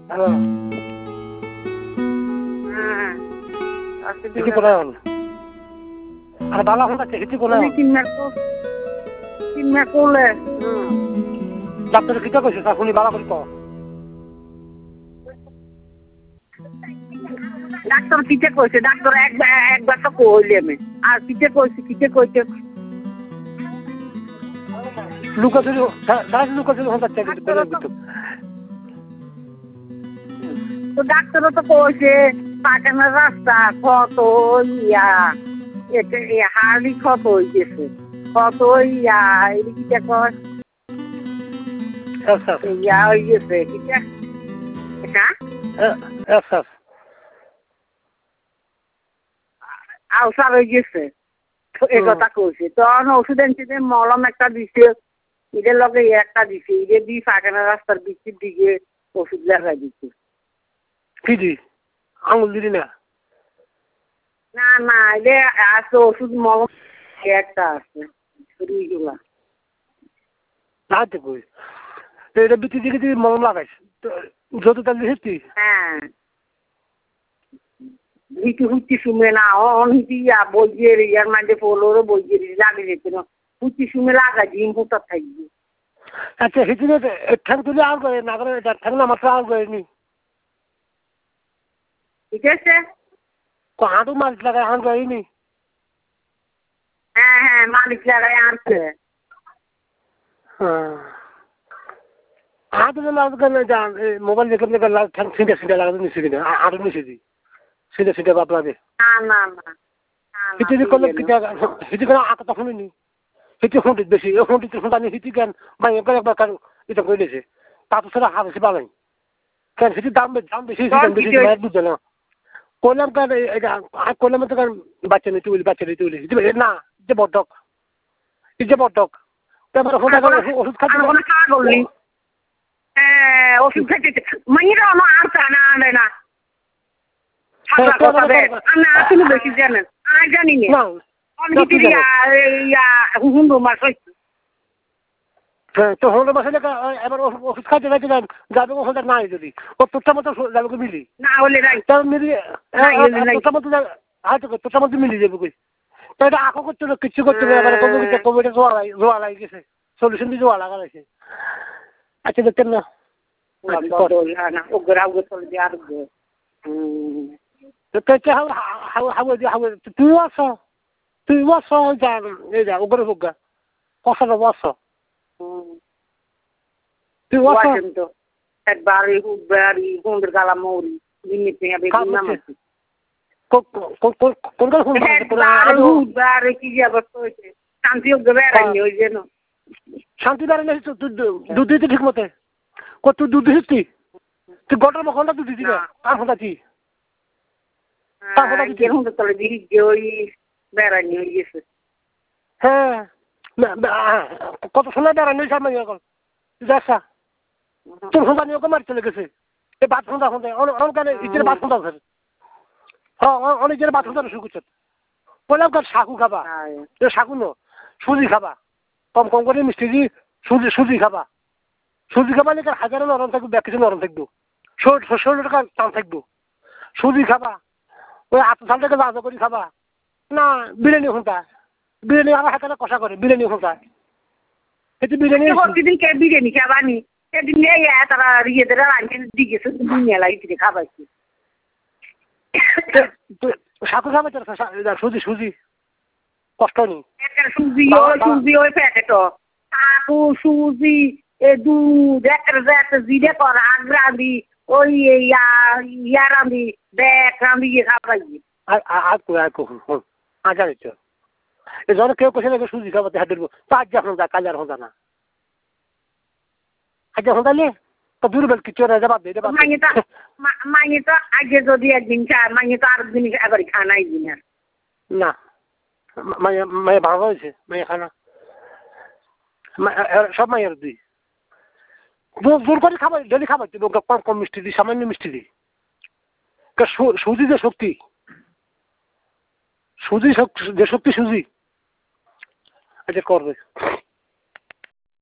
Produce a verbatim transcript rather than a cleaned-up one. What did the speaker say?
hello হ্যাঁ কিছু কোথায় হল আর বালা ফোন আছে কিছু কোথায় হল কিনা কিনা করলে ডাক্তার কিটা কইছে শুনি বালা করে কও ডাক্তার কিটা কইছে ডাক্তার একবার একবার তো কইলে আমি আর কিটা কইছে কিটা কইছে লুকাচুরি সারা লুকাচুরি হতে চাই তো ডাক্তারও তো কইছে পায়খানার রাস্তা কত ইয়া এটা হাড়ি কত হয়ে গেছে কত ইয়া এদিকে কয় ইয়া হয়ে গেছে হ্যাঁ আলসার হয়ে গেছে এই কথা কইছে তখন ওষুধ আনছে মলম একটা দিছে এদের লগে একটা দিছে এদের দিয়ে পায়খানা রাস্তার বৃষ্টির দিকে ওষুধ লাগাই দিচ্ছে কি দি আঙুল দিলি না না না এদের আছে ওষুধ মলম একটা আছে রুইগুলা না তো কই এটা বৃষ্টির দিকে তুই মলম লাগাইস যত তাল দিছি হ্যাঁ হিটি হুটি শুনে না অন হিটি বইয়ের ইয়ার মাঝে পোলোরও বইয়ের লাগে যেত না হুটি শুনে লাগা জিম কোথা থাকবে আচ্ছা হিটি ঠ্যাং তুলে আর করে না করে ঠ্যাং না মাত্র আর করেনি ঠিক আছে হাঁটু মালিশ লাগাই আর করেনি হ্যাঁ হ্যাঁ মালিশ লাগাই আনছে হ্যাঁ হাঁটু মোবাইল দেখে ঠ্যাং ছিঁটে ছিঁটে লাগাতে নিচে কিনে হাঁটু নিচে দিই সিধে সিধে বাপলা দে না না না হিটি করলে হিটি করে আঁকা তো শুনিনি হিটি খুঁটিত বেশি এই খুঁটিতে খুঁটানি হিটি কেন ভাই একবার কারণ এটা করে দিয়েছে তা তো সেটা হাত বেশি পালাই কেন হিটির দাম দাম বেশি বেশি বুঝছে না করলাম কেন এটা করলাম তো কেন বাচ্চা নিতে বলি বাচ্চা নিতে বলি না যে বড্ডক এই যে বড্ডক তারপরে ওষুধ খাচ্ছি হ্যাঁ ওষুধ খাইতে মাইরা আমার আর টানা আনে না না তুমি বেশি জানেন আর জানি না হুন্ডু মাস তো হুন্ডু মাসে এবার ওষুধ খাইতে খাইতে যাবে ওষুধটা নাই যদি ও তোরটা মতো যাবে মিলি না হলে নাই তার মিলি তোরটা মতো হয়তো তোরটা মতো মিলি যাবে কই তো এটা আঁকো করতে হবে কিচ্ছু করতে হবে এবার কোভিড কোভিডে জোয়া লাই জোয়া লাগে গেছে সলিউশন দিয়ে জোয়া লাগা লাগছে আচ্ছা দেখতেন না ওগরা ওগর চলে দিয়ে আর হুম how how how how তুই আছো তুই আছো জান এই যা ওগরে হোগা কথা বলছো তুই আছো তো একবার একবার হুন্ডর গালা মৌরি দিনে পেয়ে বেগুন না কোন কোন কোন কোন হুন্ডর কি যাবে তো শান্তি ওগরে বেরানি ওই যেন শান্তি বেরানি তো দুধ দিতে ঠিক মতে কত দুধ দিছিস তুই গটার মখনটা দুধ দিছিস কার কথা কি হ্যাঁ কত সময় বেড়ানো যাচ্ছা তোর সন্ধ্যা নিয়ে ওকে মারি চলে গেছে এই বাদ সন্ধ্যা সন্ধ্যায় অনেক ইটের বাদ সন্ধ্যা আছে হ্যাঁ অনেকের বাদ সন্ধ্যা শুরু করছে বললাম কার শাকু খাবা শাকু ন সুজি খাবা কম কম করে মিষ্টি দি সুজি সুজি খাবা সুজি খাবা নাকি হাজারে নরম থাকবো ব্যাগ কিছু নরম থাকবো শরীর টাকা টান থাকবো সুজি খাবা ওই আট সাল থেকে বাজা করি খাবা না বিরিয়ানি খুঁটা বিরিয়ানি আমার হাতে কষা করে বিরিয়ানি খুঁটা এটি বিরিয়ানি প্রতিদিন কে বিরিয়ানি খাবানি সেদিন তারা ইয়েদের দিকে মেলাইতে খাবাইছি সাকু খাবে তোর সুজি সুজি কষ্ট নেই সুজি ওই সুজি ওই প্যাকেট সাকু সুজি এ দুধ একটা জিরে করা আগ্রাদি ওই ইয়া রাঁধি ব্যাগ রাঁধিয়ে খাবাইছি আর কো আর কো আ জানি তো এই জন্য কেউ কোথায় নাকি সুজি খাবার হাত ধরবো তো আজ যখন যা কাল আর হতা না আজ যখন তাহলে তো দুর্বল কিছু না যাবা দে মাইনে তো মাইনে তো আগে যদি একদিন খা মাইনে তো আর দিন এবার খানাই দিন না মাইয়া মাইয়া ভালো হয়েছে মাইয়া খানা সব মাইয়ার দিই জোর করে খাবার ডেলি খাবার দিই কম কম মিষ্টি দিই সামান্য মিষ্টি দিই সুজি যে শক্তি সুজি যে শক্তি সুজি এটা করবে